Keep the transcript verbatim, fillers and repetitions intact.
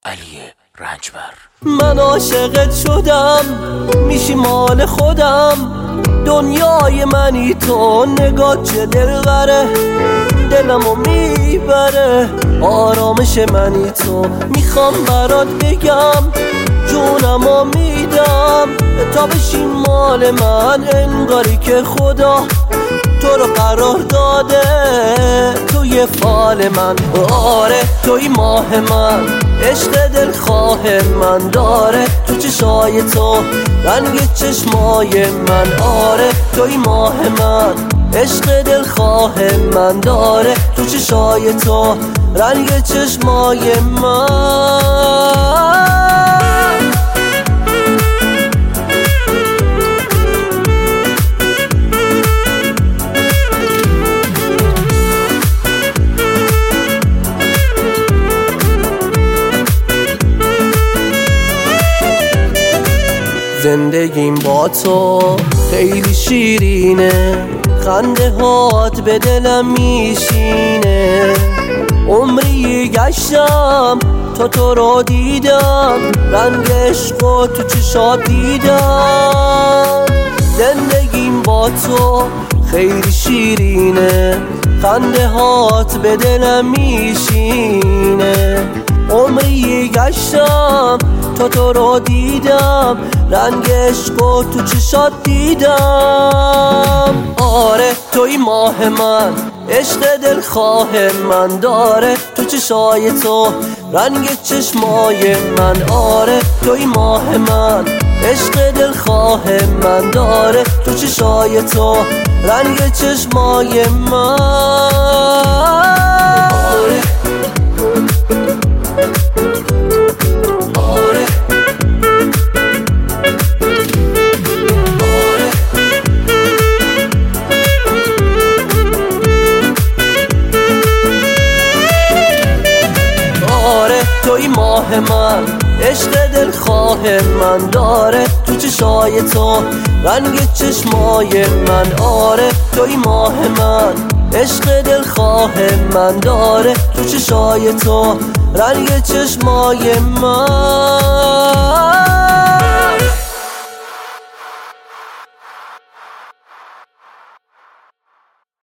علی رنجبر. من عاشقت شدم، میشی مال خودم، دنیای منی تو، نگاه چه دلبره، دلمو میبره، آرامش منی تو. میخوام برات بگم جونمو میدم تا بشی مال من، انگاری که خدا تو رو قرار داده توی فال من. آره توی ماه من، عشق دلخواه من داره تو چشای تو، رنگ چشمای من. آره توی ماه من، عشق دلخواه من داره تو چشای تو، رنگ چشمای من. زندگیم با تو خیلی شیرینه، خنده هات به دلم میشینه، عمری گشتم تا تو رو دیدم، رنگ عشقو تو چشات دیدم. زندگیم با تو خیلی شیرینه، خنده هات به دلم میشینه، عمری گشتم تا تو رو دیدم، رنگ عشقو تو چشات دیدم. آره توی ماه من، عشق دلخواه من داره تو چشای تو، رنگ چشمای من. آره توی ماه من، عشق دلخواه من داره تو چشای تو، رنگ چشمای من. توی ماه من، عشق دلخواه من داره تو چشای تو، رنگ چشمای من. آره توی ماه من، عشق دلخواه من داره تو چشای تو، رنگ چشمای من.